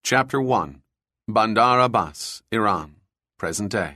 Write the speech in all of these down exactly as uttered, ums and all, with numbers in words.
Chapter one. Bandar Abbas, Iran, present day.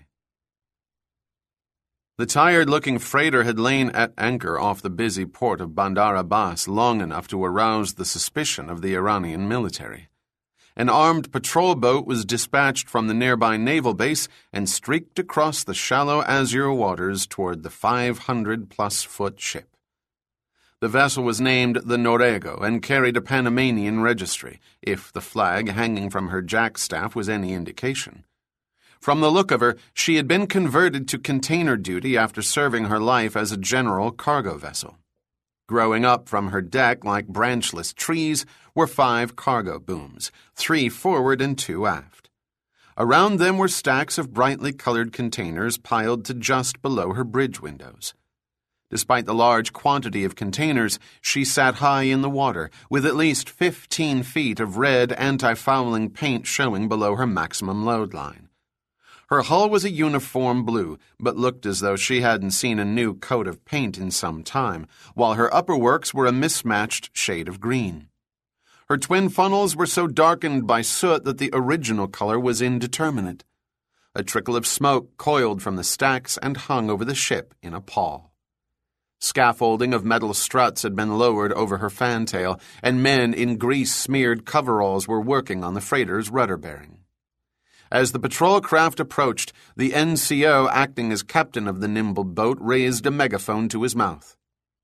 The tired-looking freighter had lain at anchor off the busy port of Bandar Abbas long enough to arouse the suspicion of the Iranian military. An armed patrol boat was dispatched from the nearby naval base and streaked across the shallow azure waters toward the five hundred plus foot ship. The vessel was named the Norego and carried a Panamanian registry, if the flag hanging from her jackstaff was any indication. From the look of her, she had been converted to container duty after serving her life as a general cargo vessel. Growing up from her deck like branchless trees were five cargo booms, three forward and two aft. Around them were stacks of brightly colored containers piled to just below her bridge windows. Despite the large quantity of containers, she sat high in the water, with at least fifteen feet of red anti-fouling paint showing below her maximum load line. Her hull was a uniform blue, but looked as though she hadn't seen a new coat of paint in some time, while her upperworks were a mismatched shade of green. Her twin funnels were so darkened by soot that the original color was indeterminate. A trickle of smoke coiled from the stacks and hung over the ship in a pall. Scaffolding of metal struts had been lowered over her fantail, and men in grease-smeared coveralls were working on the freighter's rudder bearing. As the patrol craft approached, the N C O acting as captain of the nimble boat raised a megaphone to his mouth.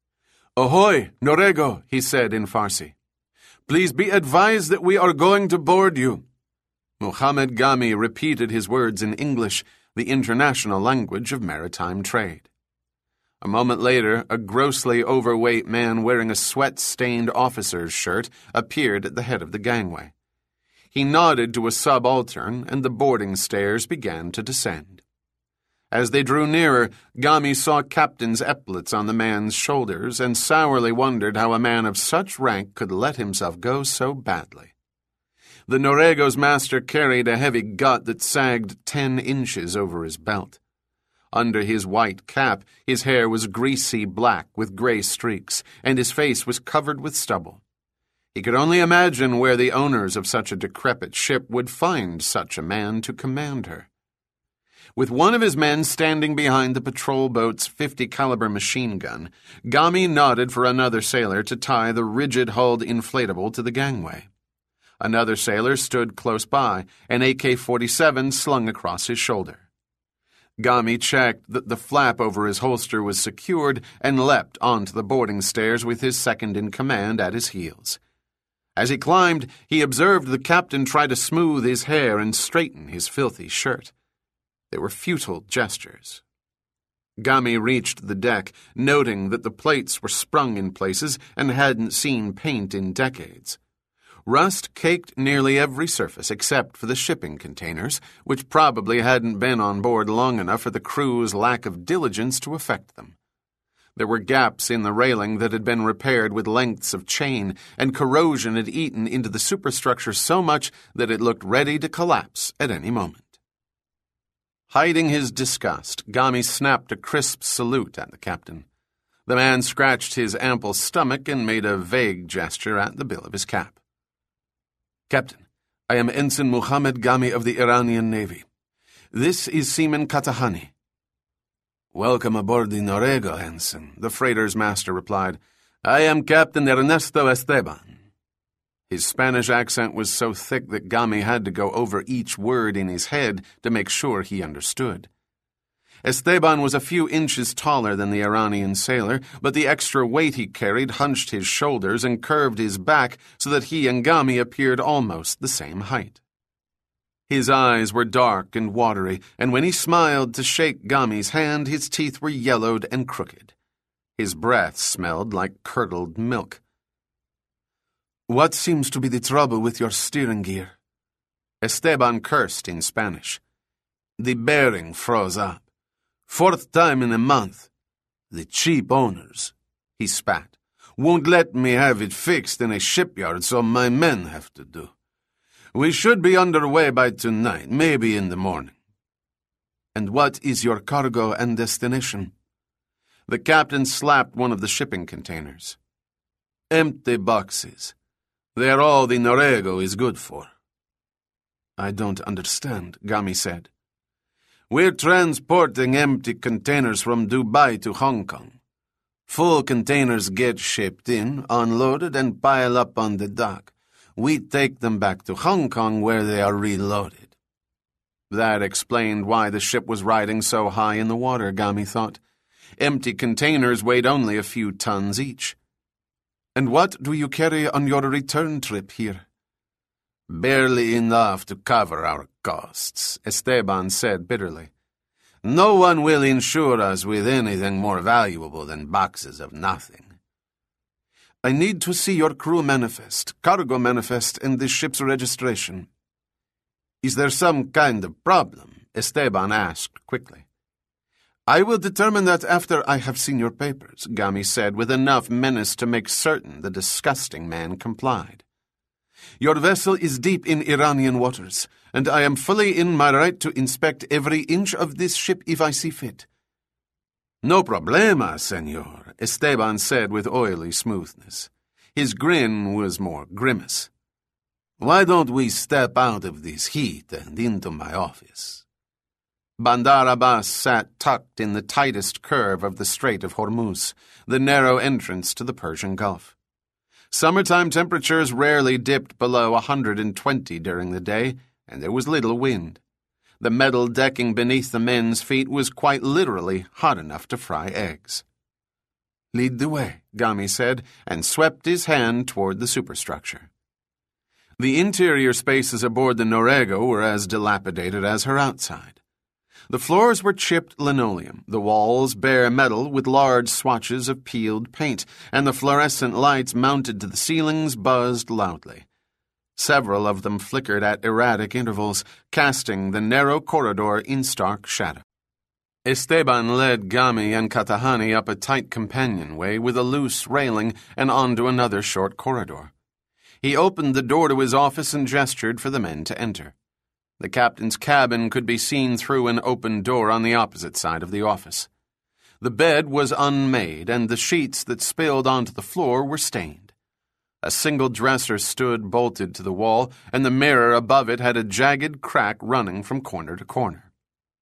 "Ahoy, Norego," he said in Farsi. "Please be advised that we are going to board you." Muhammad Ghami repeated his words in English, the international language of maritime trade. A moment later, a grossly overweight man wearing a sweat-stained officer's shirt appeared at the head of the gangway. He nodded to a subaltern, and the boarding stairs began to descend. As they drew nearer, Ghami saw captain's epaulets on the man's shoulders and sourly wondered how a man of such rank could let himself go so badly. The Norego's master carried a heavy gut that sagged ten inches over his belt. Under his white cap, his hair was greasy black with gray streaks, and his face was covered with stubble. He could only imagine where the owners of such a decrepit ship would find such a man to command her. With one of his men standing behind the patrol boat's fifty caliber machine gun, Ghami nodded for another sailor to tie the rigid-hulled inflatable to the gangway. Another sailor stood close by, an A K forty-seven slung across his shoulder. Ghami checked that the flap over his holster was secured and leapt onto the boarding stairs with his second-in-command at his heels. As he climbed, he observed the captain try to smooth his hair and straighten his filthy shirt. They were futile gestures. Ghami reached the deck, noting that the plates were sprung in places and hadn't seen paint in decades. Rust caked nearly every surface except for the shipping containers, which probably hadn't been on board long enough for the crew's lack of diligence to affect them. There were gaps in the railing that had been repaired with lengths of chain, and corrosion had eaten into the superstructure so much that it looked ready to collapse at any moment. Hiding his disgust, Ghami snapped a crisp salute at the captain. The man scratched his ample stomach and made a vague gesture at the bill of his cap. "Captain, I am Ensign Muhammad Ghami of the Iranian Navy. This is Seaman Katahani." "Welcome aboard the Norego, Ensign," the freighter's master replied. "I am Captain Ernesto Esteban." His Spanish accent was so thick that Ghami had to go over each word in his head to make sure he understood. Esteban was a few inches taller than the Iranian sailor, but the extra weight he carried hunched his shoulders and curved his back so that he and Ghami appeared almost the same height. His eyes were dark and watery, and when he smiled to shake Ghami's hand, his teeth were yellowed and crooked. His breath smelled like curdled milk. "What seems to be the trouble with your steering gear?" Esteban cursed in Spanish. "The bearing froze up. Fourth time in a month. The cheap owners," he spat, "won't let me have it fixed in a shipyard, so my men have to do. We should be underway by tonight, maybe in the morning." "And what is your cargo and destination?" The captain slapped one of the shipping containers. "Empty boxes. They're all the Norego is good for." I don't understand, Gami said. We're transporting empty containers from Dubai to Hong Kong. Full containers get shipped in, unloaded, and pile up on the dock. We take them back to Hong Kong where they are reloaded. That explained why the ship was riding so high in the water, Gami thought. Empty containers weighed only a few tons each. And what do you carry on your return trip here? Barely enough to cover our costs, Esteban said bitterly. No one will insure us with anything more valuable than boxes of nothing. I need to see your crew manifest, cargo manifest, and the ship's registration. Is there some kind of problem? Esteban asked quickly. I will determine that after I have seen your papers, Gami said with enough menace to make certain the disgusting man complied. Your vessel is deep in Iranian waters, and I am fully in my right to inspect every inch of this ship if I see fit. No problema, senor, Esteban said with oily smoothness. His grin was more grimace. Why don't we step out of this heat and into my office? Bandar Abbas sat tucked in the tightest curve of the Strait of Hormuz, the narrow entrance to the Persian Gulf. Summertime temperatures rarely dipped below one hundred twenty during the day, and there was little wind. The metal decking beneath the men's feet was quite literally hot enough to fry eggs. Lead the way, Gami said, and swept his hand toward the superstructure. The interior spaces aboard the Norego were as dilapidated as her outside. The floors were chipped linoleum, the walls bare metal with large swatches of peeled paint, and the fluorescent lights mounted to the ceilings buzzed loudly. Several of them flickered at erratic intervals, casting the narrow corridor in stark shadow. Esteban led Gami and Katahani up a tight companionway with a loose railing and onto another short corridor. He opened the door to his office and gestured for the men to enter. The captain's cabin could be seen through an open door on the opposite side of the office. The bed was unmade, and the sheets that spilled onto the floor were stained. A single dresser stood bolted to the wall, and the mirror above it had a jagged crack running from corner to corner.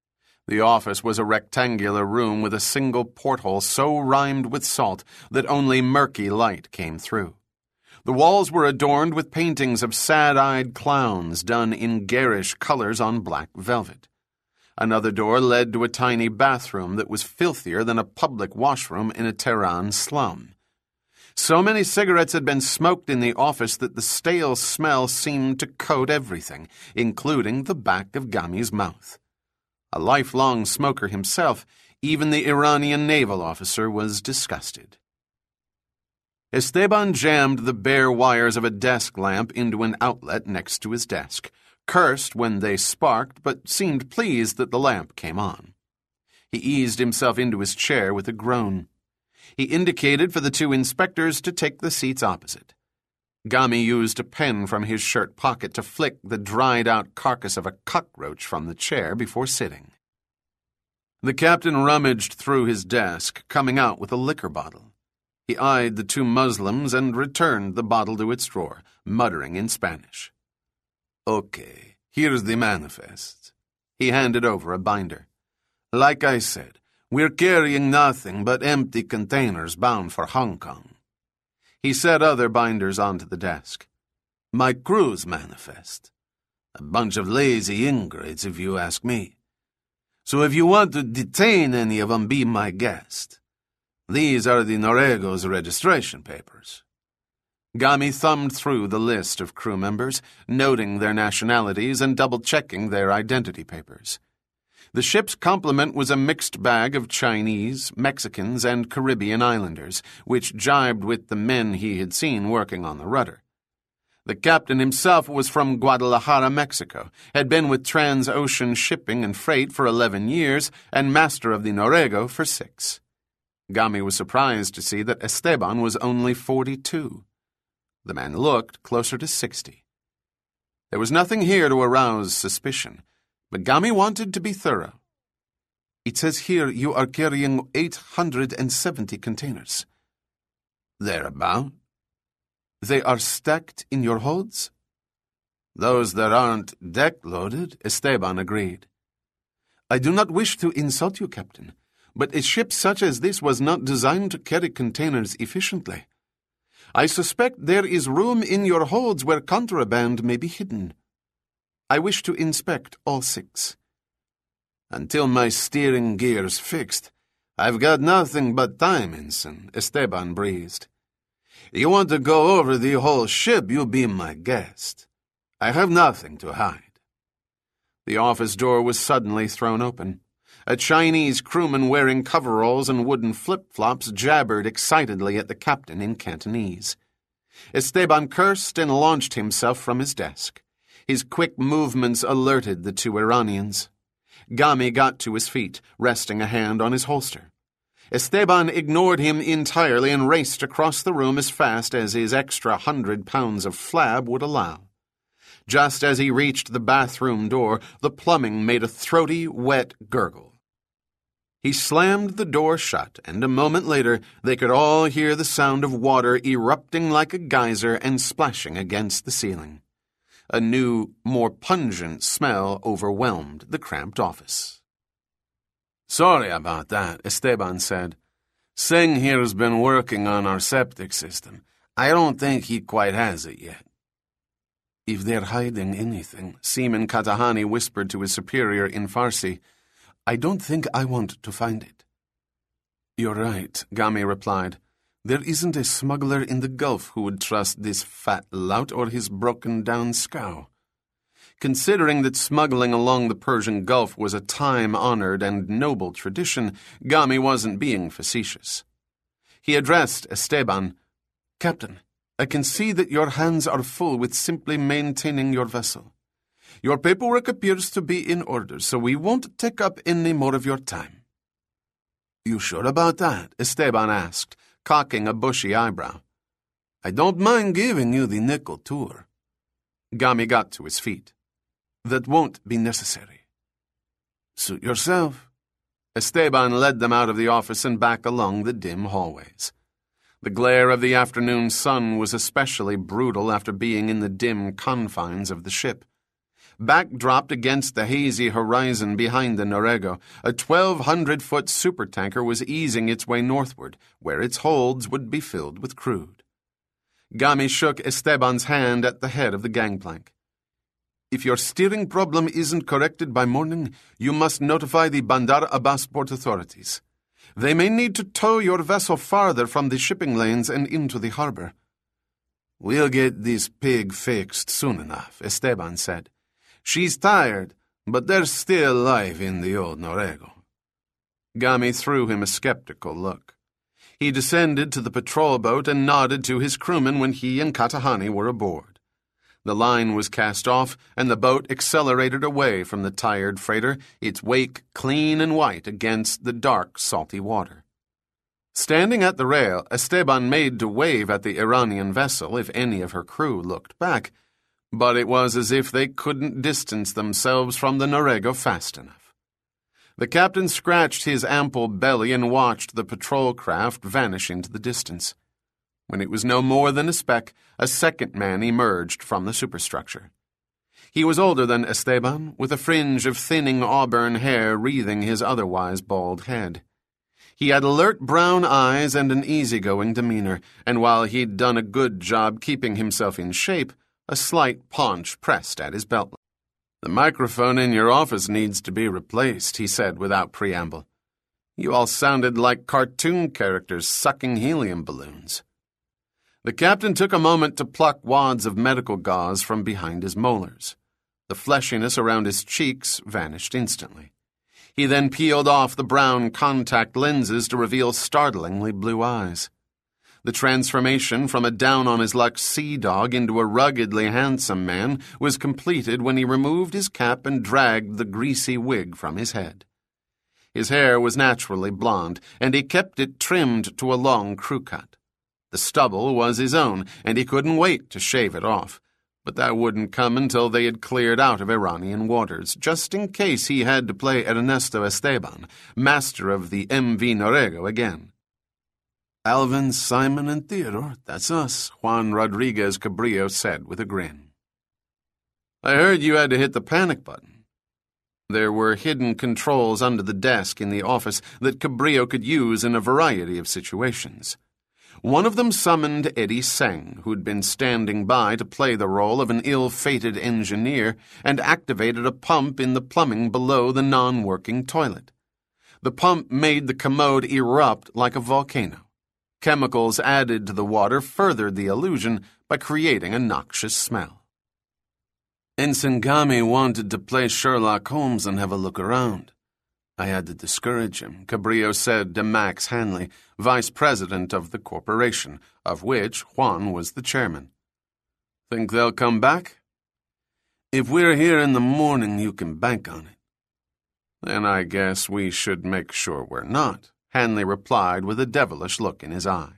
The office was a rectangular room with a single porthole so rimed with salt that only murky light came through. The walls were adorned with paintings of sad-eyed clowns done in garish colors on black velvet. Another door led to a tiny bathroom that was filthier than a public washroom in a Tehran slum. So many cigarettes had been smoked in the office that the stale smell seemed to coat everything, including the back of Gami's mouth. A lifelong smoker himself, even the Iranian naval officer was disgusted. Esteban jammed the bare wires of a desk lamp into an outlet next to his desk, cursed when they sparked, but seemed pleased that the lamp came on. He eased himself into his chair with a groan. He indicated for the two inspectors to take the seats opposite. Gami used a pen from his shirt pocket to flick the dried-out carcass of a cockroach from the chair before sitting. The captain rummaged through his desk, coming out with a liquor bottle. He eyed the two Muslims and returned the bottle to its drawer, muttering in Spanish. Okay, here's the manifest. He handed over a binder. Like I said, we're carrying nothing but empty containers bound for Hong Kong. He set other binders onto the desk. My crew's manifest. A bunch of lazy ingrates, if you ask me. So if you want to detain any of them, be my guest. These are the Norego's registration papers. Gami thumbed through the list of crew members, noting their nationalities and double-checking their identity papers. The ship's complement was a mixed bag of Chinese, Mexicans, and Caribbean islanders, which jibed with the men he had seen working on the rudder. The captain himself was from Guadalajara, Mexico, had been with Transocean Shipping and Freight for eleven years, and master of the Norego for six. Gami was surprised to see that Esteban was only forty-two. The man looked closer to sixty. There was nothing here to arouse suspicion, but Gami wanted to be thorough. It says here you are carrying eight hundred seventy containers. Thereabout. They are stacked in your holds? Those that aren't deck-loaded, Esteban agreed. I do not wish to insult you, Captain, but a ship such as this was not designed to carry containers efficiently. I suspect there is room in your holds where contraband may be hidden. I wish to inspect all six. Until my steering gear's fixed, I've got nothing but time, Ensign, Esteban breezed. You want to go over the whole ship, you be my guest. I have nothing to hide. The office door was suddenly thrown open. A Chinese crewman wearing coveralls and wooden flip-flops jabbered excitedly at the captain in Cantonese. Esteban cursed and launched himself from his desk. His quick movements alerted the two Iranians. Gami got to his feet, resting a hand on his holster. Esteban ignored him entirely and raced across the room as fast as his extra hundred pounds of flab would allow. Just as he reached the bathroom door, the plumbing made a throaty, wet gurgle. He slammed the door shut, and a moment later they could all hear the sound of water erupting like a geyser and splashing against the ceiling. A new, more pungent smell overwhelmed the cramped office. Sorry about that, Esteban said. Singh here's been working on our septic system. I don't think he quite has it yet. If they're hiding anything, Seaman Katahani whispered to his superior in Farsi, I don't think I want to find it. You're right, Gami replied. There isn't a smuggler in the Gulf who would trust this fat lout or his broken-down scow. Considering that smuggling along the Persian Gulf was a time-honored and noble tradition, Gami wasn't being facetious. He addressed Esteban, Captain, I can see that your hands are full with simply maintaining your vessel. Your paperwork appears to be in order, so we won't take up any more of your time. You sure about that? Esteban asked, cocking a bushy eyebrow. I don't mind giving you the nickel tour. Gami got to his feet. That won't be necessary. Suit yourself. Esteban led them out of the office and back along the dim hallways. The glare of the afternoon sun was especially brutal after being in the dim confines of the ship. Backdropped against the hazy horizon behind the Norego, a twelve hundred foot supertanker was easing its way northward, where its holds would be filled with crude. Gami shook Esteban's hand at the head of the gangplank. If your steering problem isn't corrected by morning, you must notify the Bandar Abbas port authorities. They may need to tow your vessel farther from the shipping lanes and into the harbor. We'll get this pig fixed soon enough, Esteban said. She's tired, but there's still life in the old Norego. Gami threw him a skeptical look. He descended to the patrol boat and nodded to his crewmen when he and Katahani were aboard. The line was cast off, and the boat accelerated away from the tired freighter, its wake clean and white against the dark, salty water. Standing at the rail, Esteban made to wave at the Iranian vessel if any of her crew looked back, but it was as if they couldn't distance themselves from the Norego fast enough. The captain scratched his ample belly and watched the patrol craft vanish into the distance. When it was no more than a speck, a second man emerged from the superstructure. He was older than Esteban, with a fringe of thinning auburn hair wreathing his otherwise bald head. He had alert brown eyes and an easygoing demeanor, and while he'd done a good job keeping himself in shape, a slight paunch pressed at his belt. The microphone in your office needs to be replaced, he said without preamble. You all sounded like cartoon characters sucking helium balloons. The captain took a moment to pluck wads of medical gauze from behind his molars. The fleshiness around his cheeks vanished instantly. He then peeled off the brown contact lenses to reveal startlingly blue eyes. The transformation from a down-on-his-luck sea dog into a ruggedly handsome man was completed when he removed his cap and dragged the greasy wig from his head. His hair was naturally blonde, and he kept it trimmed to a long crew cut. The stubble was his own, and he couldn't wait to shave it off. But that wouldn't come until they had cleared out of Iranian waters, just in case he had to play Ernesto Esteban, master of the M V Norego again. Alvin, Simon, and Theodore, that's us, Juan Rodriguez Cabrillo said with a grin. I heard you had to hit the panic button. There were hidden controls under the desk in the office that Cabrillo could use in a variety of situations. One of them summoned Eddie Seng, who'd been standing by to play the role of an ill-fated engineer, and activated a pump in the plumbing below the non-working toilet. The pump made the commode erupt like a volcano. Chemicals added to the water furthered the illusion by creating a noxious smell. Ensign Gami wanted to play Sherlock Holmes and have a look around. I had to discourage him, Cabrillo said to Max Hanley, vice president of the corporation, of which Juan was the chairman. Think they'll come back? If we're here in the morning, you can bank on it. Then I guess we should make sure we're not, Hanley replied with a devilish look in his eye.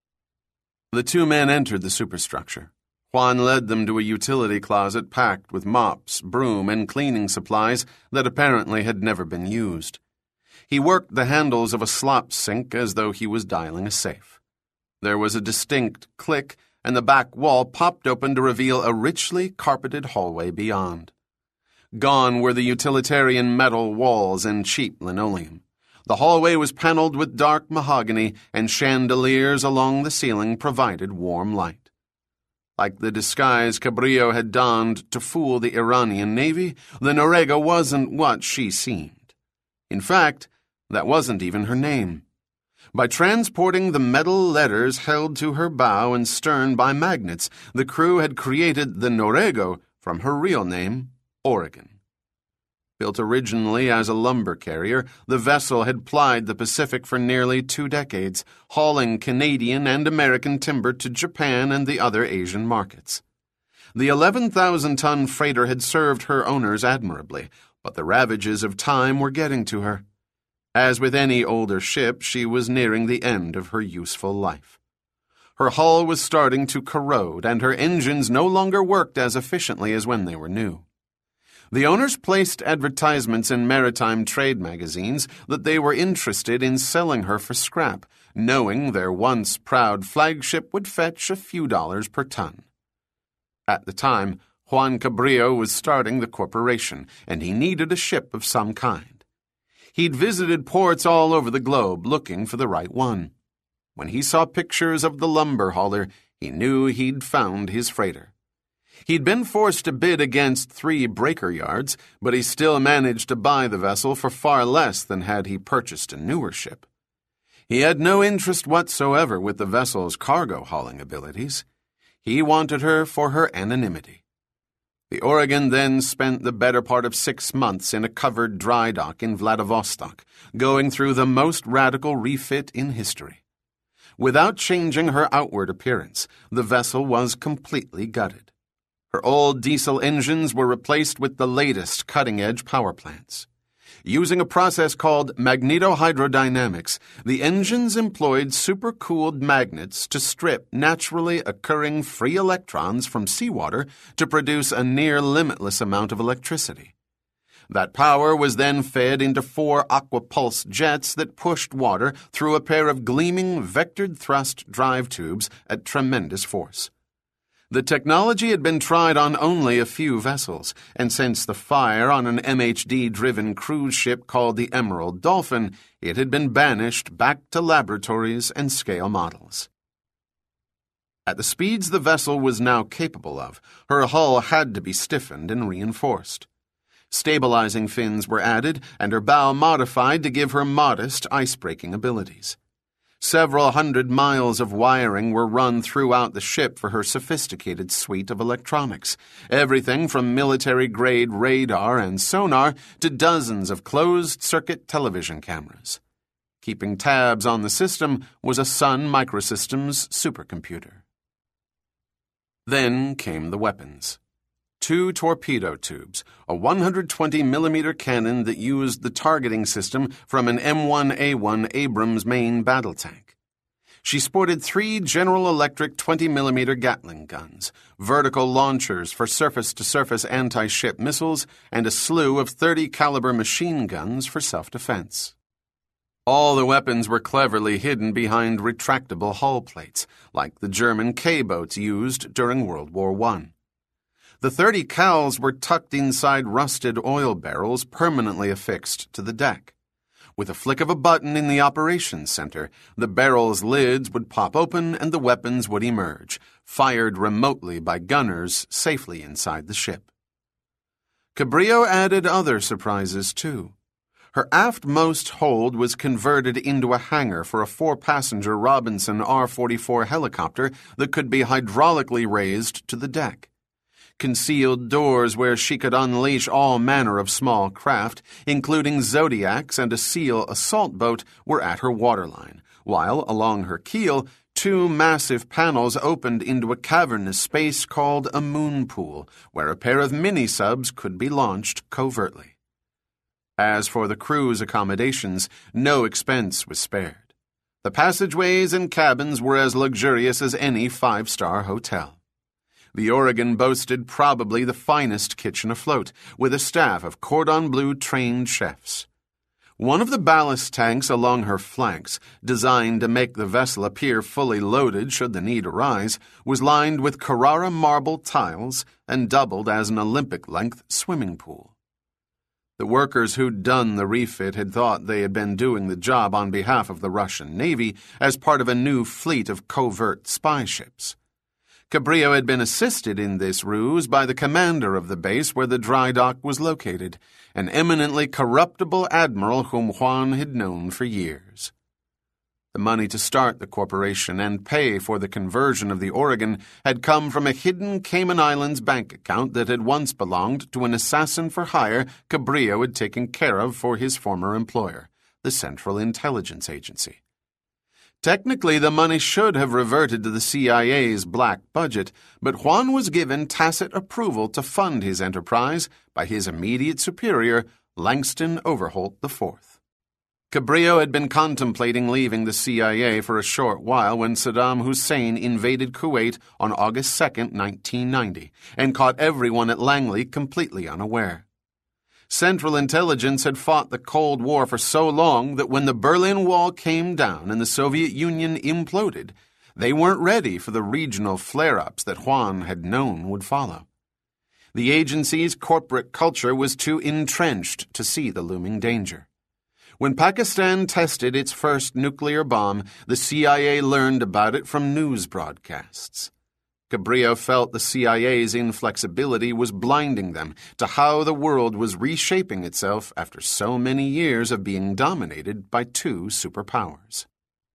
The two men entered the superstructure. Juan led them to a utility closet packed with mops, broom, and cleaning supplies that apparently had never been used. He worked the handles of a slop sink as though he was dialing a safe. There was a distinct click, and the back wall popped open to reveal a richly carpeted hallway beyond. Gone were the utilitarian metal walls and cheap linoleum. The hallway was paneled with dark mahogany, and chandeliers along the ceiling provided warm light. Like the disguise Cabrillo had donned to fool the Iranian Navy, the Norega wasn't what she seemed. In fact, that wasn't even her name. By transporting the metal letters held to her bow and stern by magnets, the crew had created the Norego from her real name, Oregon. Built originally as a lumber carrier, the vessel had plied the Pacific for nearly two decades, hauling Canadian and American timber to Japan and the other Asian markets. The eleven thousand ton freighter had served her owners admirably, but the ravages of time were getting to her. As with any older ship, she was nearing the end of her useful life. Her hull was starting to corrode, and her engines no longer worked as efficiently as when they were new. The owners placed advertisements in maritime trade magazines that they were interested in selling her for scrap, knowing their once proud flagship would fetch a few dollars per ton. At the time, Juan Cabrillo was starting the corporation, and he needed a ship of some kind. He'd visited ports all over the globe looking for the right one. When he saw pictures of the lumber hauler, he knew he'd found his freighter. He'd been forced to bid against three breaker yards, but he still managed to buy the vessel for far less than had he purchased a newer ship. He had no interest whatsoever with the vessel's cargo hauling abilities. He wanted her for her anonymity. The Oregon then spent the better part of six months in a covered dry dock in Vladivostok, going through the most radical refit in history. Without changing her outward appearance, the vessel was completely gutted. Her old diesel engines were replaced with the latest cutting-edge power plants. Using a process called magnetohydrodynamics, the engines employed supercooled magnets to strip naturally occurring free electrons from seawater to produce a near-limitless amount of electricity. That power was then fed into four aquapulse jets that pushed water through a pair of gleaming vectored thrust drive tubes at tremendous force. The technology had been tried on only a few vessels, and since the fire on an M H D-driven cruise ship called the Emerald Dolphin, it had been banished back to laboratories and scale models. At the speeds the vessel was now capable of, her hull had to be stiffened and reinforced. Stabilizing fins were added, and her bow modified to give her modest ice-breaking abilities. Several hundred miles of wiring were run throughout the ship for her sophisticated suite of electronics, everything from military-grade radar and sonar to dozens of closed-circuit television cameras. Keeping tabs on the system was a Sun Microsystems supercomputer. Then came the weapons. Two torpedo tubes, a one hundred twenty millimeter cannon that used the targeting system from an M one A one Abrams main battle tank. She sported three General Electric twenty millimeter Gatling guns, vertical launchers for surface-to-surface anti-ship missiles, and a slew of thirty caliber machine guns for self-defense. All the weapons were cleverly hidden behind retractable hull plates, like the German K-boats used during World War One. The thirty cals were tucked inside rusted oil barrels permanently affixed to the deck. With a flick of a button in the operations center, the barrels' lids would pop open and the weapons would emerge, fired remotely by gunners safely inside the ship. Cabrillo added other surprises, too. Her aftmost hold was converted into a hangar for a four-passenger Robinson R forty-four helicopter that could be hydraulically raised to the deck. Concealed doors where she could unleash all manner of small craft, including Zodiacs and a SEAL assault boat, were at her waterline, while along her keel, two massive panels opened into a cavernous space called a moon pool, where a pair of mini-subs could be launched covertly. As for the crew's accommodations, no expense was spared. The passageways and cabins were as luxurious as any five-star hotel. The Oregon boasted probably the finest kitchen afloat, with a staff of cordon bleu trained chefs. One of the ballast tanks along her flanks, designed to make the vessel appear fully loaded should the need arise, was lined with Carrara marble tiles and doubled as an Olympic-length swimming pool. The workers who'd done the refit had thought they had been doing the job on behalf of the Russian Navy as part of a new fleet of covert spy ships. Cabrillo had been assisted in this ruse by the commander of the base where the dry dock was located, an eminently corruptible admiral whom Juan had known for years. The money to start the corporation and pay for the conversion of the Oregon had come from a hidden Cayman Islands bank account that had once belonged to an assassin for hire Cabrillo had taken care of for his former employer, the Central Intelligence Agency. Technically, the money should have reverted to the C I A's black budget, but Juan was given tacit approval to fund his enterprise by his immediate superior, Langston Overholt the Fourth. Cabrillo had been contemplating leaving the C I A for a short while when Saddam Hussein invaded Kuwait on August second, nineteen ninety, and caught everyone at Langley completely unaware. Central Intelligence had fought the Cold War for so long that when the Berlin Wall came down and the Soviet Union imploded, they weren't ready for the regional flare-ups that Juan had known would follow. The agency's corporate culture was too entrenched to see the looming danger. When Pakistan tested its first nuclear bomb, the C I A learned about it from news broadcasts. Cabrillo felt the C I A's inflexibility was blinding them to how the world was reshaping itself after so many years of being dominated by two superpowers.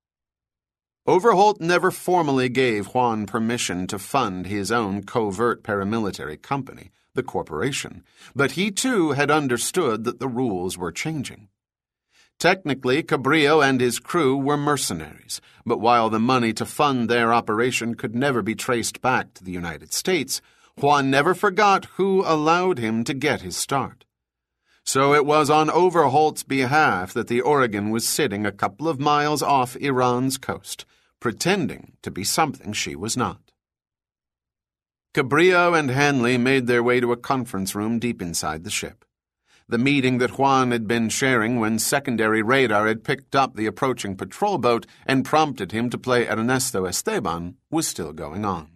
Overholt never formally gave Juan permission to fund his own covert paramilitary company, the corporation, but he too had understood that the rules were changing. Technically, Cabrillo and his crew were mercenaries, but while the money to fund their operation could never be traced back to the United States, Juan never forgot who allowed him to get his start. So it was on Overholt's behalf that the Oregon was sitting a couple of miles off Iran's coast, pretending to be something she was not. Cabrillo and Hanley made their way to a conference room deep inside the ship. The meeting that Juan had been sharing when secondary radar had picked up the approaching patrol boat and prompted him to play Ernesto Esteban was still going on.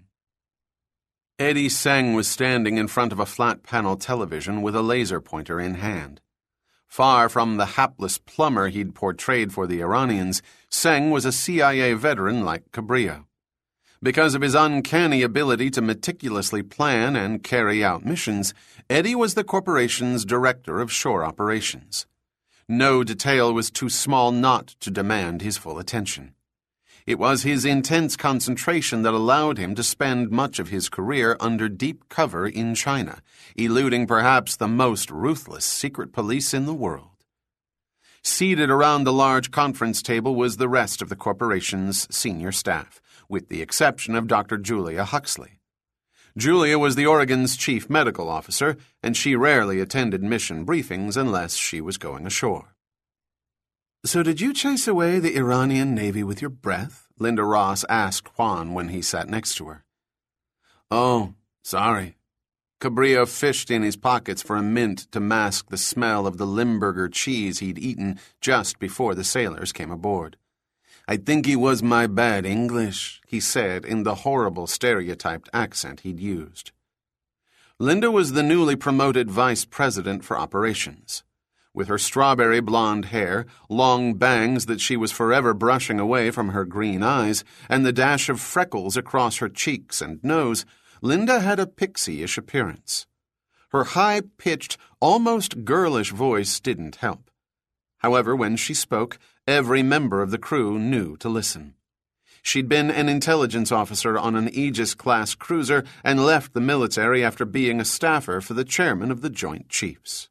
Eddie Seng was standing in front of a flat-panel television with a laser pointer in hand. Far from the hapless plumber he'd portrayed for the Iranians, Seng was a C I A veteran like Cabrillo. Because of his uncanny ability to meticulously plan and carry out missions, Eddie was the corporation's director of shore operations. No detail was too small not to demand his full attention. It was his intense concentration that allowed him to spend much of his career under deep cover in China, eluding perhaps the most ruthless secret police in the world. Seated around the large conference table was the rest of the corporation's senior staff, with the exception of Doctor Julia Huxley. Julia was the Oregon's chief medical officer, and she rarely attended mission briefings unless she was going ashore. "So did you chase away the Iranian Navy with your breath?" Linda Ross asked Juan when he sat next to her. "Oh, sorry." Cabrillo fished in his pockets for a mint to mask the smell of the Limburger cheese he'd eaten just before the sailors came aboard. "I think it was my bad English," he said in the horrible stereotyped accent he'd used. Linda was the newly promoted vice president for operations. With her strawberry blonde hair, long bangs that she was forever brushing away from her green eyes, and the dash of freckles across her cheeks and nose, Linda had a pixie-ish appearance. Her high-pitched, almost girlish voice didn't help. However, when she spoke, every member of the crew knew to listen. She'd been an intelligence officer on an Aegis-class cruiser and left the military after being a staffer for the chairman of the Joint Chiefs.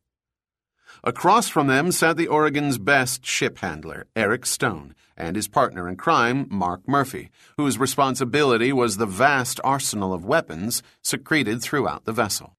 Across from them sat the Oregon's best ship handler, Eric Stone, and his partner in crime, Mark Murphy, whose responsibility was the vast arsenal of weapons secreted throughout the vessel.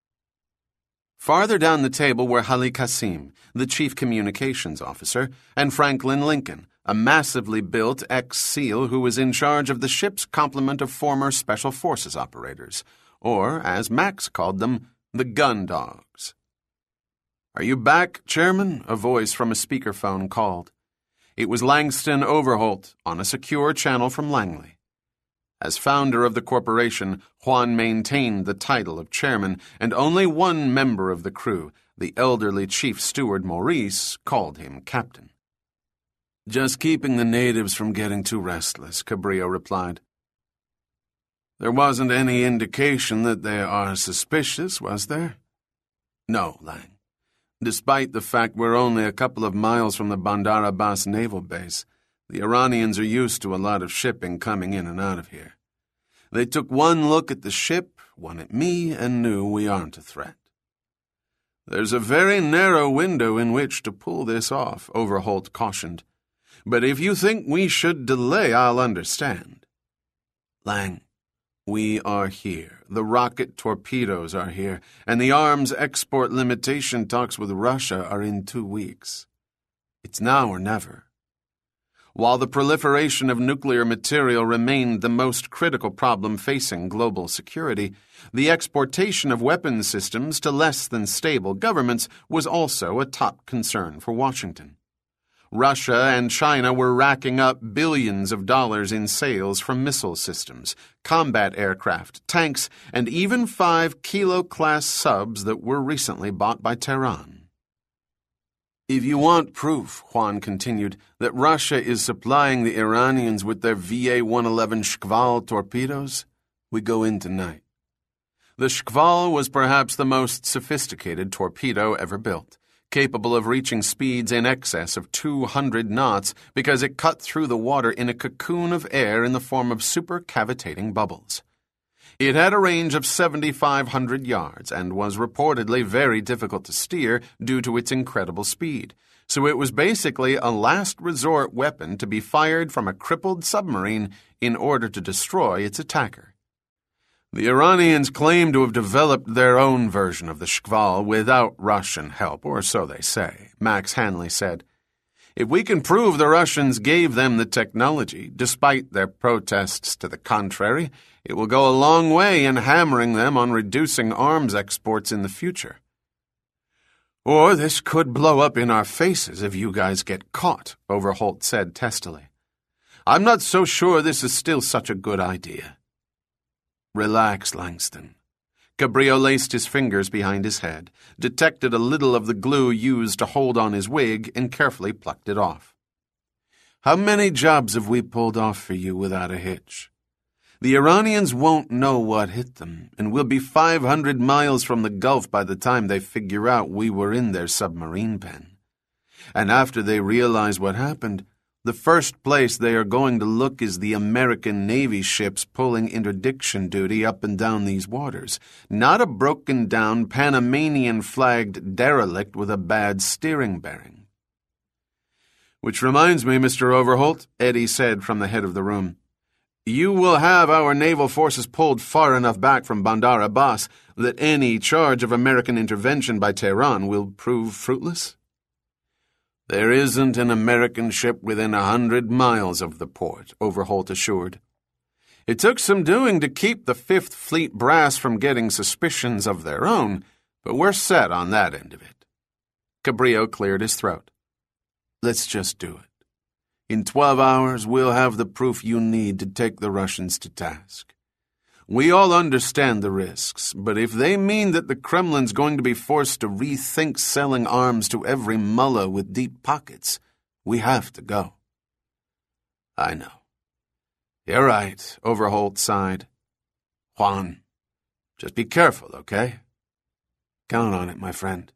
Farther down the table were Hali Kasim, the chief communications officer, and Franklin Lincoln, a massively built ex-SEAL who was in charge of the ship's complement of former Special Forces operators, or, as Max called them, the gun dogs. "Are you back, Chairman?" a voice from a speakerphone called. It was Langston Overholt on a secure channel from Langley. As founder of the corporation, Juan maintained the title of chairman, and only one member of the crew, the elderly chief steward Maurice, called him captain. "Just keeping the natives from getting too restless," Cabrillo replied. "There wasn't any indication that they are suspicious, was there?" "No, Lang. Despite the fact we're only a couple of miles from the Bandar Abbas naval base, the Iranians are used to a lot of shipping coming in and out of here. They took one look at the ship, one at me, and knew we aren't a threat." "There's a very narrow window in which to pull this off," Overholt cautioned. "But if you think we should delay, I'll understand." "Lang, we are here. The rocket torpedoes are here, and the arms export limitation talks with Russia are in two weeks. It's now or never." While the proliferation of nuclear material remained the most critical problem facing global security, the exportation of weapons systems to less than stable governments was also a top concern for Washington. Russia and China were racking up billions of dollars in sales from missile systems, combat aircraft, tanks, and even five Kilo-class subs that were recently bought by Tehran. "If you want proof," Juan continued, "that Russia is supplying the Iranians with their V A one eleven Shkval torpedoes, we go in tonight." The Shkval was perhaps the most sophisticated torpedo ever built, capable of reaching speeds in excess of two hundred knots because it cut through the water in a cocoon of air in the form of supercavitating bubbles. It had a range of seventy-five hundred yards and was reportedly very difficult to steer due to its incredible speed, so it was basically a last resort weapon to be fired from a crippled submarine in order to destroy its attacker. The Iranians claim to have developed their own version of the Shkval without Russian help, or so they say, Max Hanley said. "If we can prove the Russians gave them the technology, despite their protests to the contrary, it will go a long way in hammering them on reducing arms exports in the future." "Or this could blow up in our faces if you guys get caught," Overholt said testily. "I'm not so sure this is still such a good idea." "Relax, Langston." Cabrillo laced his fingers behind his head, detected a little of the glue used to hold on his wig, and carefully plucked it off. "How many jobs have we pulled off for you without a hitch? The Iranians won't know what hit them, and we'll be five hundred miles from the Gulf by the time they figure out we were in their submarine pen. And after they realize what happened, the first place they are going to look is the American Navy ships pulling interdiction duty up and down these waters, not a broken-down Panamanian-flagged derelict with a bad steering bearing." "Which reminds me, Mister Overholt," Eddie said from the head of the room, "you will have our naval forces pulled far enough back from Bandar Abbas that any charge of American intervention by Tehran will prove fruitless?" "There isn't an American ship within a hundred miles of the port," Overholt assured. "It took some doing to keep the Fifth Fleet brass from getting suspicions of their own, but we're set on that end of it." Cabrillo cleared his throat. "Let's just do it. In twelve hours, we'll have the proof you need to take the Russians to task. We all understand the risks, but if they mean that the Kremlin's going to be forced to rethink selling arms to every mullah with deep pockets, we have to go. I know. You're right, Overholt sighed. Juan, just be careful, okay? Count on it, my friend.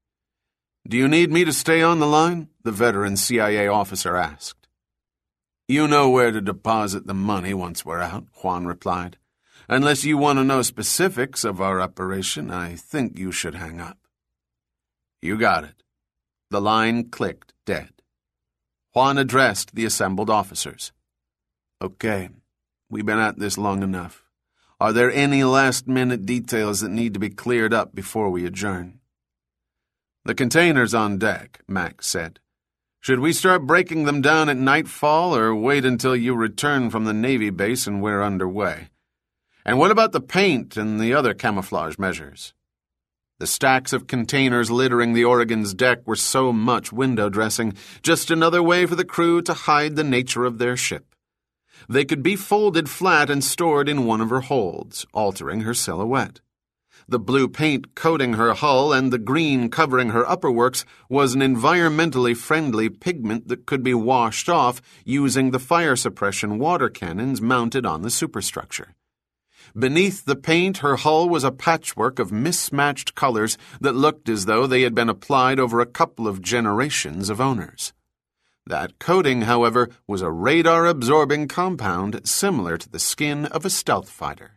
Do you need me to stay on the line? The veteran C I A officer asked. You know where to deposit the money once we're out, Juan replied. Unless you want to know specifics of our operation, I think you should hang up. You got it. The line clicked dead. Juan addressed the assembled officers. Okay, we've been at this long enough. Are there any last-minute details that need to be cleared up before we adjourn? The container's on deck, Max said. Should we start breaking them down at nightfall or wait until you return from the Navy base and we're underway? And what about the paint and the other camouflage measures? The stacks of containers littering the Oregon's deck were so much window dressing, just another way for the crew to hide the nature of their ship. They could be folded flat and stored in one of her holds, altering her silhouette. The blue paint coating her hull and the green covering her upperworks was an environmentally friendly pigment that could be washed off using the fire suppression water cannons mounted on the superstructure. Beneath the paint, her hull was a patchwork of mismatched colors that looked as though they had been applied over a couple of generations of owners. That coating, however, was a radar-absorbing compound similar to the skin of a stealth fighter.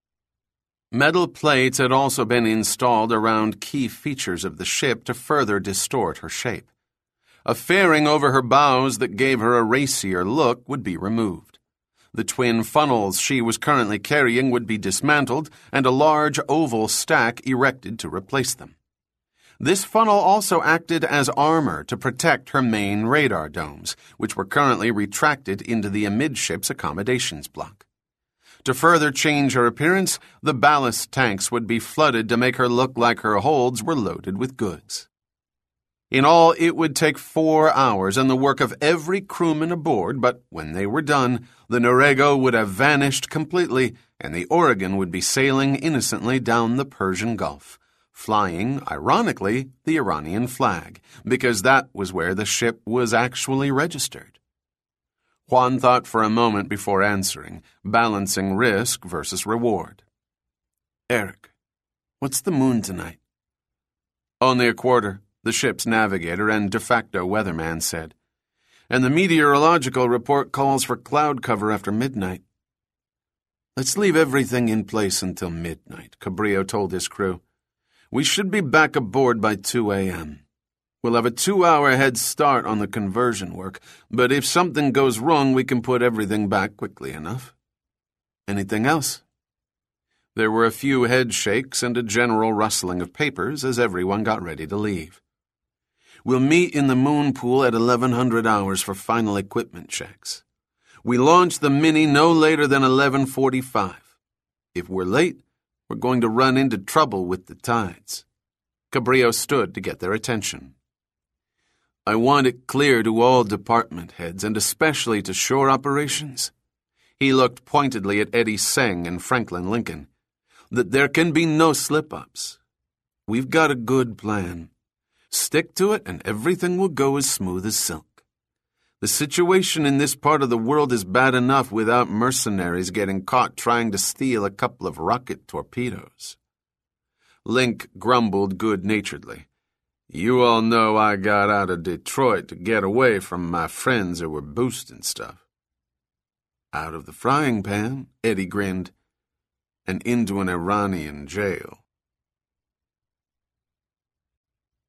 Metal plates had also been installed around key features of the ship to further distort her shape. A fairing over her bows that gave her a racier look would be removed. The twin funnels she was currently carrying would be dismantled and a large oval stack erected to replace them. This funnel also acted as armor to protect her main radar domes, which were currently retracted into the amidships accommodations block. To further change her appearance, the ballast tanks would be flooded to make her look like her holds were loaded with goods. In all, it would take four hours and the work of every crewman aboard, but when they were done, the Norego would have vanished completely, and the Oregon would be sailing innocently down the Persian Gulf, flying, ironically, the Iranian flag, because that was where the ship was actually registered. Juan thought for a moment before answering, balancing risk versus reward. Eric, what's the moon tonight? Only a quarter, the ship's navigator and de facto weatherman said. And the meteorological report calls for cloud cover after midnight. Let's leave everything in place until midnight, Cabrillo told his crew. We should be back aboard by two a.m. We'll have a two-hour head start on the conversion work, but if something goes wrong, we can put everything back quickly enough. Anything else? There were a few head shakes and a general rustling of papers as everyone got ready to leave. We'll meet in the moon pool at eleven hundred hours for final equipment checks. We launch the Mini no later than eleven forty-five. If we're late, we're going to run into trouble with the tides. Cabrillo stood to get their attention. I want it clear to all department heads, and especially to shore operations. He looked pointedly at Eddie Seng and Franklin Lincoln. That there can be no slip-ups. We've got a good plan. Stick to it and everything will go as smooth as silk. The situation in this part of the world is bad enough without mercenaries getting caught trying to steal a couple of rocket torpedoes. Link grumbled good-naturedly. You all know I got out of Detroit to get away from my friends who were boosting stuff. Out of the frying pan, Eddie grinned, and into an Iranian jail.